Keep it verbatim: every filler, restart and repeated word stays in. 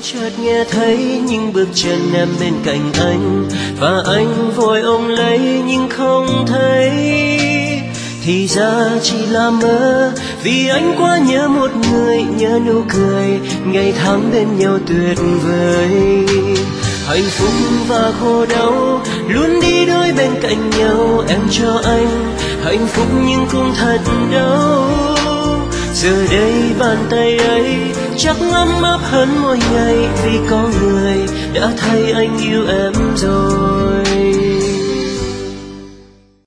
chợt nghe thấy những bước chân em bên cạnh anh, và anh vội ôm lấy nhưng không thấy. Thì ra chỉ là mơ, vì anh quá nhớ một người, nhớ nụ cười ngày tháng bên nhau tuyệt vời. Hạnh phúc và khổ đau luôn đi đôi bên cạnh nhau, em cho anh hạnh phúc nhưng cũng thật đau. Giờ đây bàn tay ấy chắc ấm áp hơn mỗi ngày, vì có người đã thay anh yêu em rồi.